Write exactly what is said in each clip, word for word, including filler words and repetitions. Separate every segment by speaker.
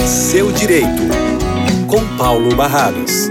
Speaker 1: Seu Direito, com Paulo Barradas.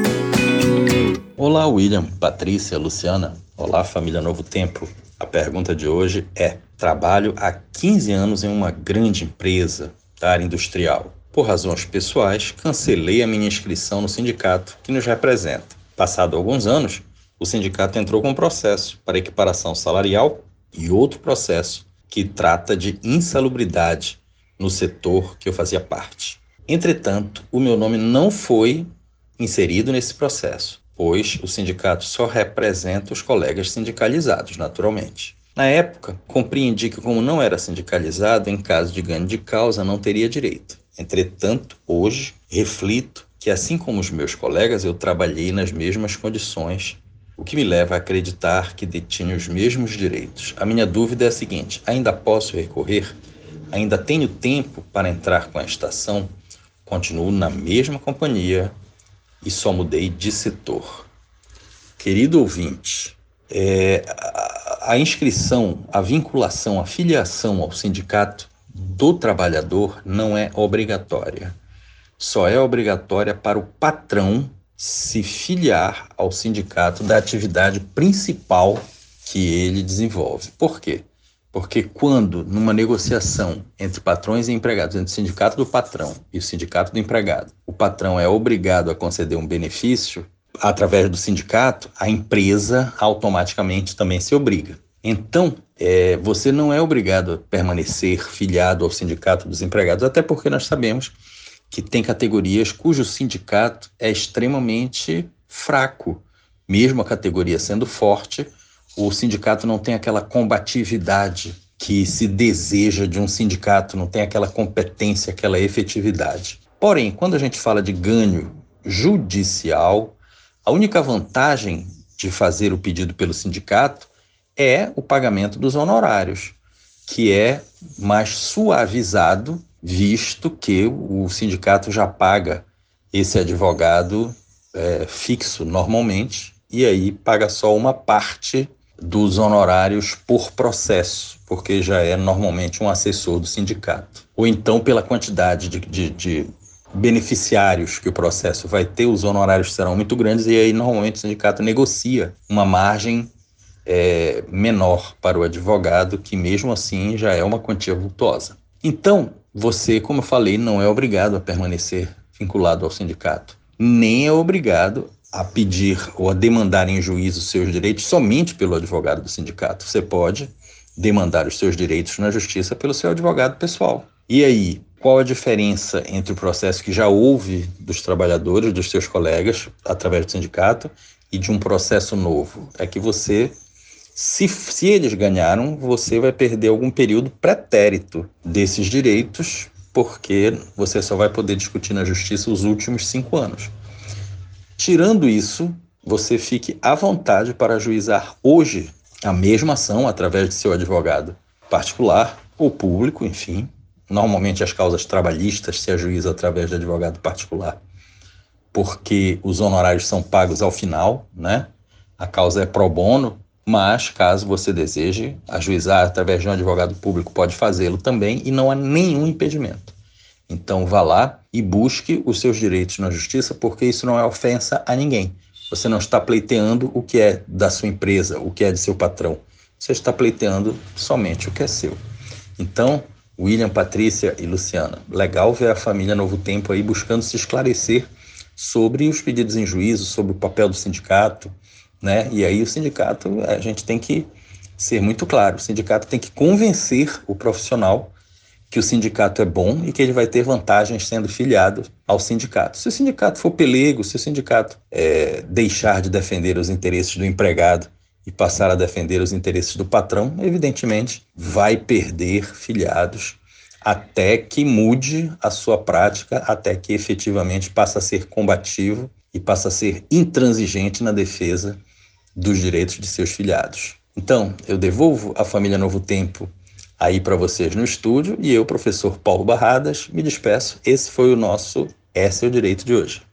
Speaker 2: Olá, William, Patrícia, Luciana. Olá, família Novo Tempo. A pergunta de hoje é: trabalho há quinze anos em uma grande empresa da área industrial. Por razões pessoais, cancelei a minha inscrição no sindicato que nos representa. Passado alguns anos, o sindicato entrou com um processo para equiparação salarial e outro processo que trata de insalubridade no setor que eu fazia parte. Entretanto, o meu nome não foi inserido nesse processo, pois o sindicato só representa os colegas sindicalizados, naturalmente. Na época, compreendi que, como não era sindicalizado, em caso de ganho de causa, não teria direito. Entretanto, hoje, reflito que, assim como os meus colegas, eu trabalhei nas mesmas condições, o que me leva a acreditar que detinho os mesmos direitos. A minha dúvida é a seguinte: ainda posso recorrer? Ainda tenho tempo para entrar com a estação? Continuo na mesma companhia e só mudei de setor. Querido ouvinte, é, a, a inscrição, a vinculação, a filiação ao sindicato do trabalhador não é obrigatória. Só é obrigatória para o patrão se filiar ao sindicato da atividade principal que ele desenvolve. Por quê? Porque quando, numa negociação entre patrões e empregados, entre o sindicato do patrão e o sindicato do empregado, o patrão é obrigado a conceder um benefício através do sindicato, a empresa automaticamente também se obriga. Então, é, você não é obrigado a permanecer filiado ao sindicato dos empregados, até porque nós sabemos que tem categorias cujo sindicato é extremamente fraco. Mesmo a categoria sendo forte, o sindicato não tem aquela combatividade que se deseja de um sindicato, não tem aquela competência, aquela efetividade. Porém, quando a gente fala de ganho judicial, a única vantagem de fazer o pedido pelo sindicato é o pagamento dos honorários, que é mais suavizado, visto que o sindicato já paga esse advogado é, fixo normalmente, e aí paga só uma parte dos honorários por processo, porque já é normalmente um assessor do sindicato. Ou então, pela quantidade de, de, de beneficiários que o processo vai ter, os honorários serão muito grandes, e aí normalmente o sindicato negocia uma margem é, menor para o advogado, que mesmo assim já é uma quantia vultosa. Então, você, como eu falei, não é obrigado a permanecer vinculado ao sindicato, nem é obrigado a pedir ou a demandar em juízo seus direitos somente pelo advogado do sindicato. Você pode demandar os seus direitos na justiça pelo seu advogado pessoal. E aí, qual a diferença entre o processo que já houve dos trabalhadores, dos seus colegas, através do sindicato, e de um processo novo? É que você, se, se eles ganharam, você vai perder algum período pretérito desses direitos, porque você só vai poder discutir na justiça os últimos cinco anos. Tirando isso, você fique à vontade para ajuizar hoje a mesma ação através de seu advogado particular ou público, enfim. Normalmente as causas trabalhistas se ajuizam através de advogado particular, porque os honorários são pagos ao final, né? A causa é pro bono, mas caso você deseje ajuizar através de um advogado público, pode fazê-lo também e não há nenhum impedimento. Então vá lá e busque os seus direitos na justiça, porque isso não é ofensa a ninguém. Você não está pleiteando o que é da sua empresa, o que é de seu patrão. Você está pleiteando somente o que é seu. Então, William, Patrícia e Luciana, legal ver a família Novo Tempo aí buscando se esclarecer sobre os pedidos em juízo, sobre o papel do sindicato, né? E aí o sindicato, a gente tem que ser muito claro, o sindicato tem que convencer o profissional que o sindicato é bom e que ele vai ter vantagens sendo filiado ao sindicato. Se o sindicato for pelego, se o sindicato é, deixar de defender os interesses do empregado e passar a defender os interesses do patrão, evidentemente vai perder filiados até que mude a sua prática, até que efetivamente passe a ser combativo e passe a ser intransigente na defesa dos direitos de seus filiados. Então, eu devolvo a família Novo Tempo aí para vocês no estúdio, e eu, professor Paulo Barradas, me despeço. Esse foi o nosso É Seu Direito de hoje.